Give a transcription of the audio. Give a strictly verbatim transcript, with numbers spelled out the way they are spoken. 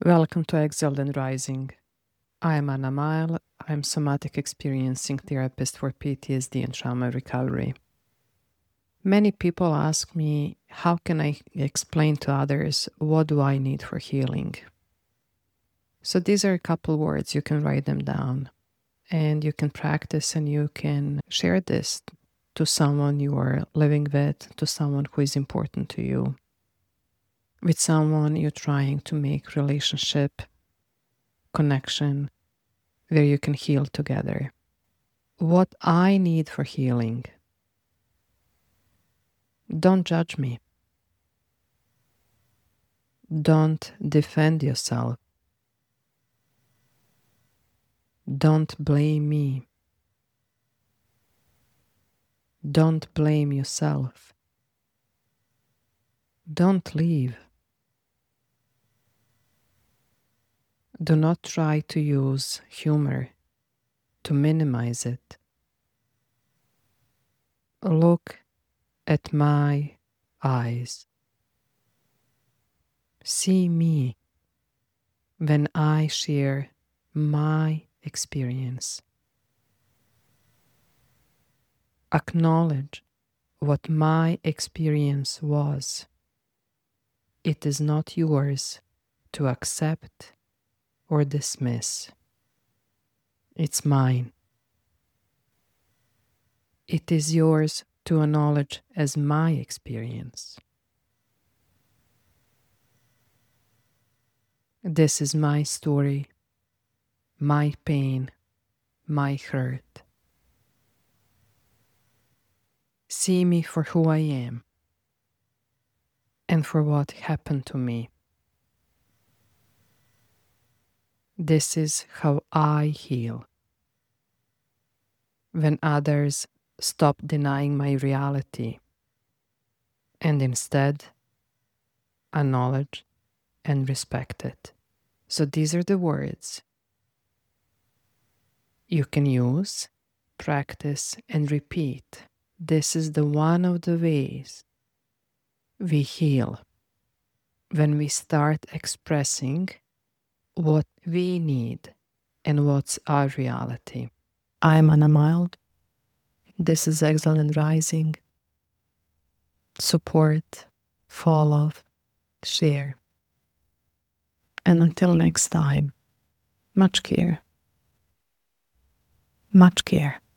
Welcome to Exiled and Rising. I am Anna Mile. I'm somatic experiencing therapist for P T S D and trauma recovery. Many people ask me, how can I explain to others what do I need for healing? So these are a couple words. You can write them down and you can practice and you can share this to someone you are living with, to someone who is important to you, with someone you're trying to make relationship, connection, where you can heal together. What I need for healing. Don't judge me. Don't defend yourself. Don't blame me. Don't blame yourself. Don't leave. Do not try to use humor to minimize it. Look at my eyes. See me when I share my experience. Acknowledge what my experience was. It is not yours to accept or dismiss. It's mine. It is yours to acknowledge as my experience. This is my story, my pain, my hurt. See me for who I am and for what happened to me. This is how I heal. When others stop denying my reality and instead acknowledge and respect it. So these are the words you can use, practice, and repeat. This is the one of the ways we heal when we start expressing what we need and what's our reality. I'm Anna Mild. This is Exile and Rising. Support, follow, share. And until next time, much care. Much care.